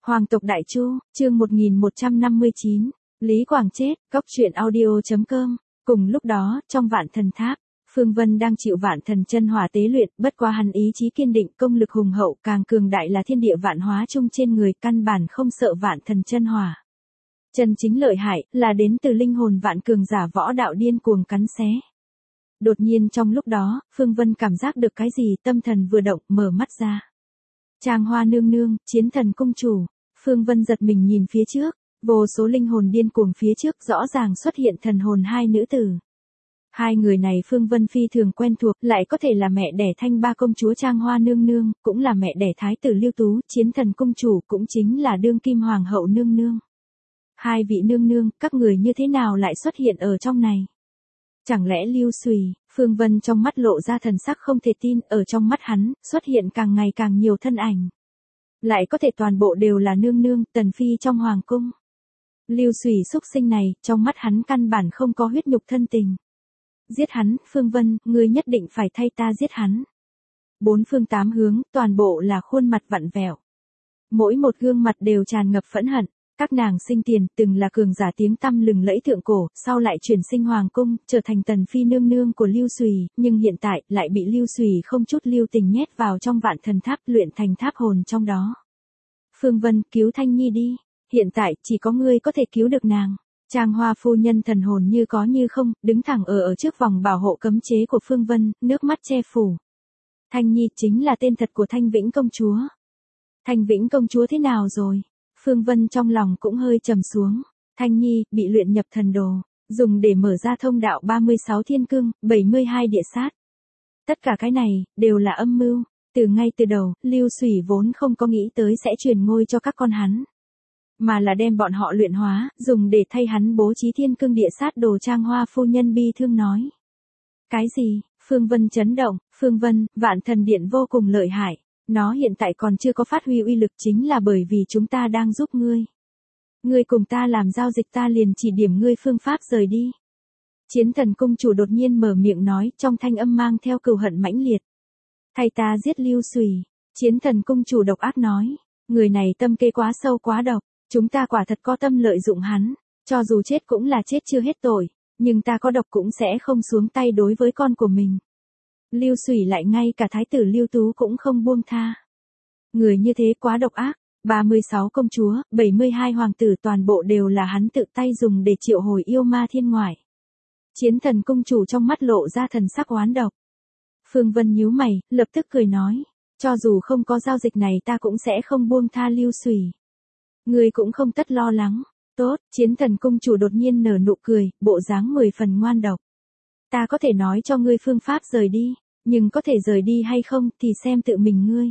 Hoàng tộc Đại Chu, chương 1159, Lý Quảng chết, Cốc truyện audio.com. Cùng lúc đó, trong Vạn Thần Tháp, Phương Vân đang chịu Vạn Thần chân hỏa tế luyện, bất quá hắn ý chí kiên định, công lực hùng hậu, càng cường đại là thiên địa vạn hóa chung trên người, căn bản không sợ Vạn Thần chân hỏa. Chân chính lợi hại, là đến từ linh hồn vạn cường giả võ đạo điên cuồng cắn xé. Đột nhiên trong lúc đó, Phương Vân cảm giác được cái gì, tâm thần vừa động, mở mắt ra. Trang Hoa nương nương, Chiến Thần cung chủ. Phương Vân giật mình nhìn phía trước, vô số linh hồn điên cuồng phía trước rõ ràng xuất hiện thần hồn hai nữ tử. Hai người này Phương Vân phi thường quen thuộc, lại có thể là mẹ đẻ Thanh Ba công chúa Trang Hoa nương nương, cũng là mẹ đẻ Thái tử Lưu Tú, Chiến Thần cung chủ, cũng chính là đương kim hoàng hậu nương nương. Hai vị nương nương, các người như thế nào lại xuất hiện ở trong này? Chẳng lẽ Lưu Xùy? Phương Vân trong mắt lộ ra thần sắc không thể tin, ở trong mắt hắn, xuất hiện càng ngày càng nhiều thân ảnh. Lại có thể toàn bộ đều là nương nương, tần phi trong hoàng cung. Lưu Xùy xúc sinh này, trong mắt hắn căn bản không có huyết nhục thân tình. Giết hắn, Phương Vân, ngươi nhất định phải thay ta giết hắn. Bốn phương tám hướng, toàn bộ là khuôn mặt vặn vẹo. Mỗi một gương mặt đều tràn ngập phẫn hận. Các nàng sinh tiền, từng là cường giả tiếng tăm lừng lẫy thượng cổ, sau lại chuyển sinh hoàng cung, trở thành tần phi nương nương của Lưu Xùy, nhưng hiện tại, lại bị Lưu Xùy không chút lưu tình nhét vào trong Vạn Thần Tháp, luyện thành tháp hồn trong đó. Phương Vân, cứu Thanh Nhi đi, hiện tại, chỉ có ngươi có thể cứu được nàng. Trang Hoa phu nhân thần hồn như có như không, đứng thẳng ở trước vòng bảo hộ cấm chế của Phương Vân, nước mắt che phủ. Thanh Nhi chính là tên thật của Thanh Vĩnh công chúa. Thanh Vĩnh công chúa thế nào rồi? Phương Vân trong lòng cũng hơi trầm xuống. Thanh Nhi, bị luyện nhập thần đồ, dùng để mở ra thông đạo 36 thiên cương, 72 địa sát. Tất cả cái này, đều là âm mưu. Từ ngay từ đầu, Lưu Xùy vốn không có nghĩ tới sẽ truyền ngôi cho các con hắn. Mà là đem bọn họ luyện hóa, dùng để thay hắn bố trí thiên cương địa sát đồ. Trang Hoa phu nhân bi thương nói. Cái gì? Phương Vân chấn động. Phương Vân, Vạn Thần Điện vô cùng lợi hại. Nó hiện tại còn chưa có phát huy uy lực chính là bởi vì chúng ta đang giúp ngươi. Ngươi cùng ta làm giao dịch, ta liền chỉ điểm ngươi phương pháp rời đi. Chiến Thần cung chủ đột nhiên mở miệng nói, trong thanh âm mang theo cừu hận mãnh liệt. Thay ta giết Lưu Xùy. Chiến Thần cung chủ độc ác nói. Người này tâm kế quá sâu quá độc. Chúng ta quả thật có tâm lợi dụng hắn. Cho dù chết cũng là chết chưa hết tội. Nhưng ta có độc cũng sẽ không xuống tay đối với con của mình. Lưu Xùy lại ngay cả Thái tử Lưu Tú cũng không buông tha. Người như thế quá độc ác. 36 công chúa, 72 hoàng tử toàn bộ đều là hắn tự tay dùng để triệu hồi yêu ma thiên ngoại. Chiến Thần cung chủ trong mắt lộ ra thần sắc oán độc. Phương Vân nhíu mày, lập tức cười nói. Cho dù không có giao dịch này ta cũng sẽ không buông tha Lưu Xùy. Người cũng không tất lo lắng. Tốt, Chiến Thần cung chủ đột nhiên nở nụ cười, bộ dáng 10 phần ngoan độc. Ta có thể nói cho ngươi phương pháp rời đi. Nhưng có thể rời đi hay không thì xem tự mình ngươi.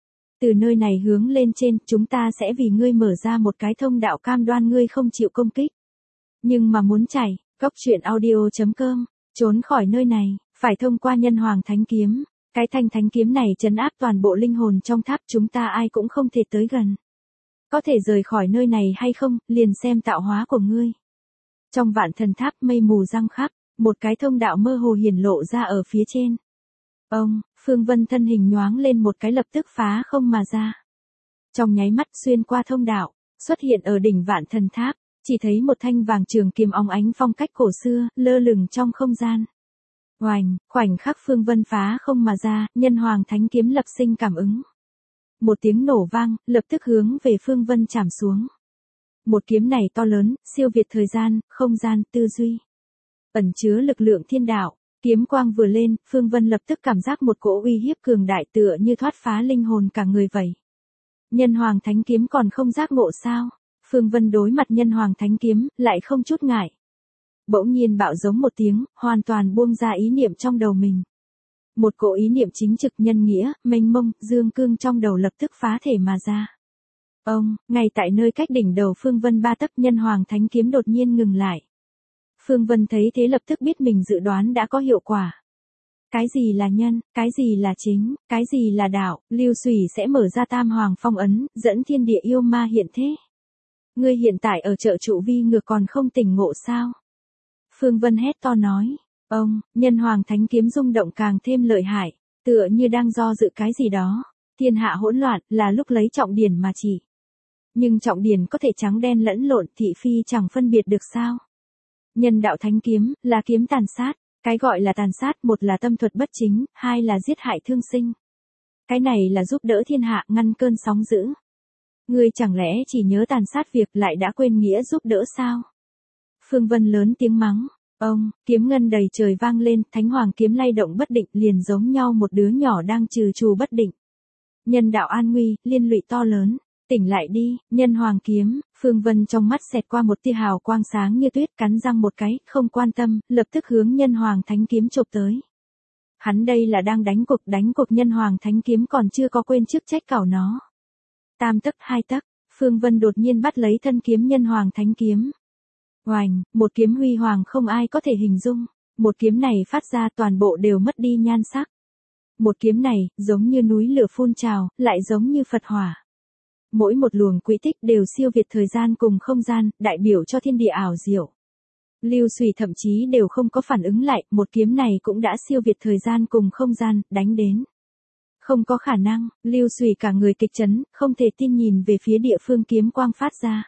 Từ nơi này hướng lên trên, chúng ta sẽ vì ngươi mở ra một cái thông đạo, cam đoan ngươi không chịu công kích. Nhưng mà muốn chạy, Cốc truyện audio.com, trốn khỏi nơi này, phải thông qua Nhân Hoàng Thánh Kiếm. Cái thanh thánh kiếm này trấn áp toàn bộ linh hồn trong tháp, chúng ta ai cũng không thể tới gần. Có thể rời khỏi nơi này hay không, liền xem tạo hóa của ngươi. Trong Vạn Thần Tháp mây mù răng khắp, một cái thông đạo mơ hồ hiển lộ ra ở phía trên. Phương Vân thân hình nhoáng lên một cái lập tức phá không mà ra. Trong nháy mắt xuyên qua thông đạo, xuất hiện ở đỉnh Vạn Thần Tháp, chỉ thấy một thanh vàng trường kiếm óng ánh phong cách cổ xưa, lơ lửng trong không gian. Oành, khoảnh khắc Phương Vân phá không mà ra, Nhân Hoàng Thánh Kiếm lập sinh cảm ứng. Một tiếng nổ vang, lập tức hướng về Phương Vân chạm xuống. Một kiếm này to lớn, siêu việt thời gian, không gian, tư duy. Ẩn chứa lực lượng thiên đạo. Kiếm quang vừa lên, Phương Vân lập tức cảm giác một cỗ uy hiếp cường đại tựa như thoát phá linh hồn cả người vậy. Nhân Hoàng Thánh Kiếm còn không giác ngộ sao? Phương Vân đối mặt Nhân Hoàng Thánh Kiếm, lại không chút ngại. Bỗng nhiên bạo giống một tiếng, hoàn toàn buông ra ý niệm trong đầu mình. Một cỗ ý niệm chính trực nhân nghĩa, mênh mông, dương cương trong đầu lập tức phá thể mà ra. Ngay tại nơi cách đỉnh đầu Phương Vân 3 tấc, Nhân Hoàng Thánh Kiếm đột nhiên ngừng lại. Phương Vân thấy thế lập tức biết mình dự đoán đã có hiệu quả. Cái gì là nhân, cái gì là chính, cái gì là đạo, Lưu Xùy sẽ mở ra Tam Hoàng phong ấn, dẫn thiên địa yêu ma hiện thế. Ngươi hiện tại ở chợ trụ vi ngược còn không tỉnh ngộ sao? Phương Vân hét to nói. Nhân Hoàng Thánh Kiếm rung động càng thêm lợi hại, tựa như đang do dự cái gì đó. Thiên hạ hỗn loạn, là lúc lấy trọng điển mà chỉ. Nhưng trọng điển có thể trắng đen lẫn lộn, thị phi chẳng phân biệt được sao? Nhân đạo thánh kiếm, là kiếm tàn sát. Cái gọi là tàn sát, một là tâm thuật bất chính, hai là giết hại thương sinh. Cái này là giúp đỡ thiên hạ, ngăn cơn sóng dữ. Ngươi chẳng lẽ chỉ nhớ tàn sát việc lại đã quên nghĩa giúp đỡ sao? Phương Vân lớn tiếng mắng. Ông, kiếm ngân đầy trời vang lên, thánh hoàng kiếm lay động bất định, liền giống nhau một đứa nhỏ đang trừ trù bất định. Nhân đạo an nguy, liên lụy to lớn. Tỉnh lại đi, nhân hoàng kiếm. Phương Vân trong mắt xẹt qua một tia hào quang sáng như tuyết, cắn răng một cái, không quan tâm, lập tức hướng nhân hoàng thánh kiếm chộp tới. Hắn đây là đang đánh cuộc nhân hoàng thánh kiếm còn chưa có quên chức trách cảo nó. Tam tấc hai tấc, Phương Vân đột nhiên bắt lấy thân kiếm nhân hoàng thánh kiếm. Oành, một kiếm huy hoàng không ai có thể hình dung. Một kiếm này phát ra toàn bộ đều mất đi nhan sắc. Một kiếm này, giống như núi lửa phun trào, lại giống như Phật hỏa. Mỗi một luồng quỹ tích đều siêu việt thời gian cùng không gian, đại biểu cho thiên địa ảo diệu. Lưu Xùy thậm chí đều không có phản ứng lại, một kiếm này cũng đã siêu việt thời gian cùng không gian, đánh đến. Không có khả năng, Lưu Xùy cả người kịch chấn, không thể tin nhìn về phía địa phương kiếm quang phát ra.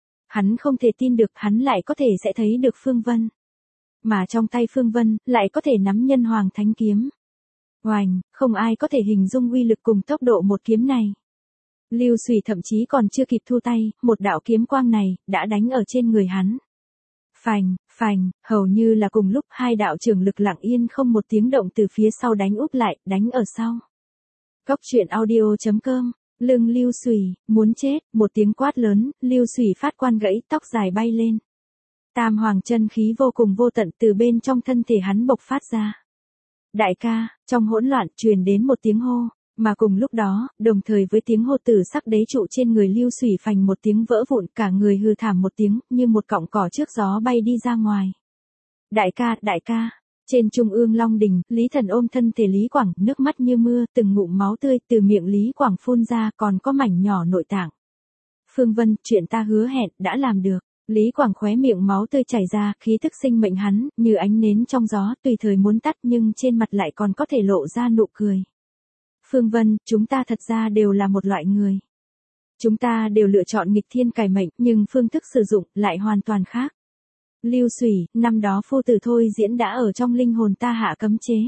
Hắn không thể tin được hắn lại có thể sẽ thấy được Phương Vân. Mà trong tay Phương Vân, lại có thể nắm nhân hoàng thánh kiếm. Oành, không ai có thể hình dung uy lực cùng tốc độ một kiếm này. Lưu Xùy thậm chí còn chưa kịp thu tay, một đạo kiếm quang này, đã đánh ở trên người hắn. Phành, phành, hầu như là cùng lúc hai đạo trường lực lặng yên không một tiếng động từ phía sau đánh úp lại, đánh ở sau. Góc truyện audio.com, lưng Lưu Xùy, muốn chết, một tiếng quát lớn, Lưu Xùy phát quan gãy, tóc dài bay lên. Tam hoàng chân khí vô cùng vô tận từ bên trong thân thể hắn bộc phát ra. Đại ca, trong hỗn loạn truyền đến một tiếng hô, mà cùng lúc đó, đồng thời với tiếng hô tử sắc đế trụ trên người Lưu Xùy phành một tiếng vỡ vụn, cả người hư thảm một tiếng, như một cọng cỏ trước gió bay đi ra ngoài. Đại ca, trên trung ương Long Đình, Lý Thần ôm thân thể Lý Quảng, nước mắt như mưa, từng ngụm máu tươi từ miệng Lý Quảng phun ra, còn có mảnh nhỏ nội tạng. Phương Vân, chuyện ta hứa hẹn, đã làm được. Lý Quảng khóe miệng máu tươi chảy ra, khí tức sinh mệnh hắn, như ánh nến trong gió, tùy thời muốn tắt nhưng trên mặt lại còn có thể lộ ra nụ cười. Phương Vân, chúng ta thật ra đều là một loại người. Chúng ta đều lựa chọn nghịch thiên cải mệnh, nhưng phương thức sử dụng lại hoàn toàn khác. Lưu Xùy, năm đó phu tử thôi diễn đã ở trong linh hồn ta hạ cấm chế.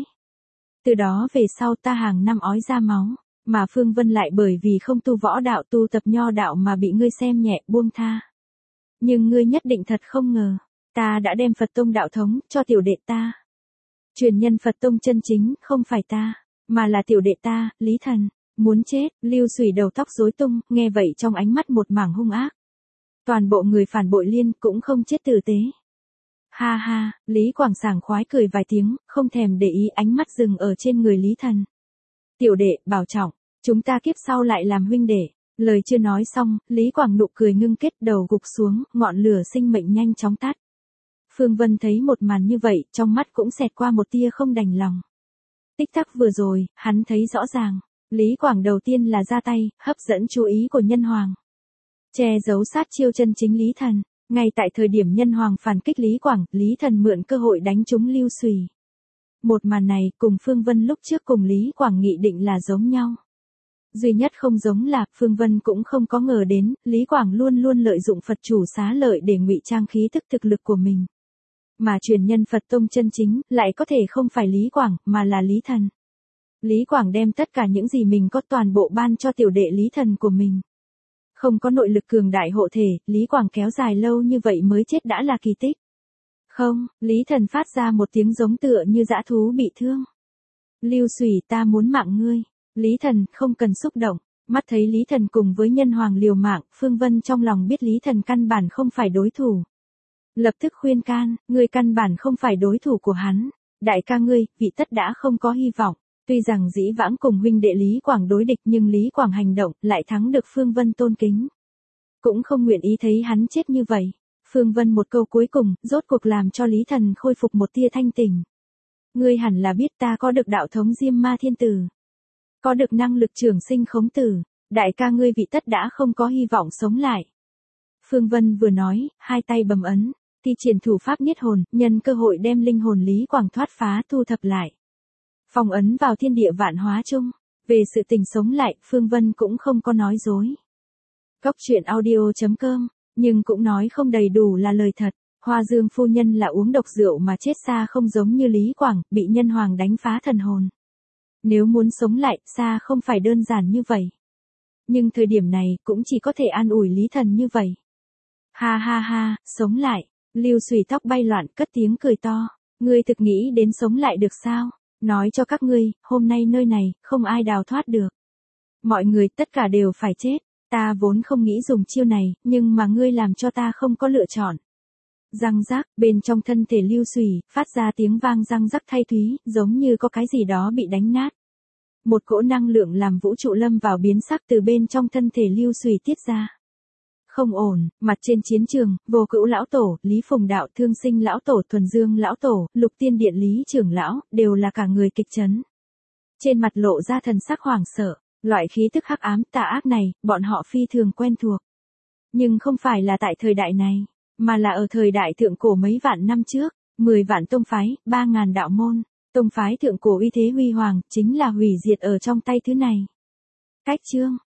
Từ đó về sau ta hàng năm ói ra máu, mà Phương Vân lại bởi vì không tu võ đạo tu tập nho đạo mà bị ngươi xem nhẹ buông tha. Nhưng ngươi nhất định thật không ngờ, ta đã đem Phật tông đạo thống cho tiểu đệ ta. Truyền nhân Phật tông chân chính không phải ta, mà là tiểu đệ ta, Lý Thần. Muốn chết, Lưu Xùy đầu tóc rối tung, nghe vậy trong ánh mắt một mảng hung ác. Toàn bộ người phản bội liên cũng không chết tử tế. Ha ha, Lý Quảng sảng khoái cười vài tiếng, không thèm để ý, ánh mắt dừng ở trên người Lý Thần. Tiểu đệ, bảo trọng, chúng ta kiếp sau lại làm huynh đệ. Lời chưa nói xong, Lý Quảng nụ cười ngưng kết, đầu gục xuống, ngọn lửa sinh mệnh nhanh chóng tắt. Phương Vân thấy một màn như vậy, trong mắt cũng xẹt qua một tia không đành lòng. Tích tắc vừa rồi, hắn thấy rõ ràng, Lý Quảng đầu tiên là ra tay, hấp dẫn chú ý của nhân hoàng. Che giấu sát chiêu chân chính Lý Thần. Ngay tại thời điểm nhân hoàng phản kích Lý Quảng, Lý Thần mượn cơ hội đánh trúng Lưu Xùy. Một màn này cùng Phương Vân lúc trước cùng Lý Quảng nghị định là giống nhau. Duy nhất không giống là, Phương Vân cũng không có ngờ đến, Lý Quảng luôn luôn lợi dụng Phật chủ xá lợi để ngụy trang khí thức thực lực của mình. Mà truyền nhân Phật tông chân chính, lại có thể không phải Lý Quảng, mà là Lý Thần. Lý Quảng đem tất cả những gì mình có toàn bộ ban cho tiểu đệ Lý Thần của mình. Không có nội lực cường đại hộ thể, Lý Quảng kéo dài lâu như vậy mới chết đã là kỳ tích. Không, Lý Thần phát ra một tiếng giống tựa như dã thú bị thương. Lưu Xùy, ta muốn mạng ngươi. Lý Thần, không cần xúc động. Mắt thấy Lý Thần cùng với nhân hoàng liều mạng, Phương Vân trong lòng biết Lý Thần căn bản không phải đối thủ. Lập tức khuyên can, ngươi căn bản không phải đối thủ của hắn. Đại ca ngươi, vị tất đã không có hy vọng. Tuy rằng dĩ vãng cùng huynh đệ Lý Quảng đối địch nhưng Lý Quảng hành động lại thắng được Phương Vân tôn kính. Cũng không nguyện ý thấy hắn chết như vậy. Phương Vân một câu cuối cùng, rốt cuộc làm cho Lý Thần khôi phục một tia thanh tỉnh. Ngươi hẳn là biết ta có được đạo thống Diêm Ma Thiên Tử. Có được năng lực trường sinh khống tử. Đại ca ngươi vị tất đã không có hy vọng sống lại. Phương Vân vừa nói, hai tay bầm ấn, thi triển thủ pháp niết hồn, nhân cơ hội đem linh hồn Lý Quảng thoát phá thu thập lại. Phong ấn vào thiên địa vạn hóa chung. Về sự tình sống lại, Phương Vân cũng không có nói dối. Cóc truyện audio.com, nhưng cũng nói không đầy đủ là lời thật. Hoa Dương phu nhân là uống độc rượu mà chết xa không giống như Lý Quảng, bị nhân hoàng đánh phá thần hồn. Nếu muốn sống lại, xa không phải đơn giản như vậy. Nhưng thời điểm này, cũng chỉ có thể an ủi Lý Thần như vậy. Ha ha ha, sống lại. Lưu Xùy tóc bay loạn cất tiếng cười to. Ngươi thực nghĩ đến sống lại được sao? Nói cho các ngươi, hôm nay nơi này, không ai đào thoát được. Mọi người tất cả đều phải chết. Ta vốn không nghĩ dùng chiêu này, nhưng mà ngươi làm cho ta không có lựa chọn. Răng rắc, bên trong thân thể Lưu Xùy, phát ra tiếng vang răng rắc thay thúy, giống như có cái gì đó bị đánh nát. Một cỗ năng lượng làm vũ trụ lâm vào biến sắc từ bên trong thân thể Lưu Xùy tiết ra. Không ổn, mặt trên chiến trường, Vô Cữu lão tổ, Lý Phùng đạo, Thương Sinh lão tổ, Thuần Dương lão tổ, Lục Tiên điện Lý trưởng lão, đều là cả người kịch chấn. Trên mặt lộ ra thần sắc hoảng sợ, loại khí tức hắc ám tà ác này, bọn họ phi thường quen thuộc. Nhưng không phải là tại thời đại này, mà là ở thời đại thượng cổ mấy vạn năm trước, 10 vạn tông phái, 3.000 đạo môn, tông phái thượng cổ uy thế huy hoàng, chính là hủy diệt ở trong tay thứ này. Cách chương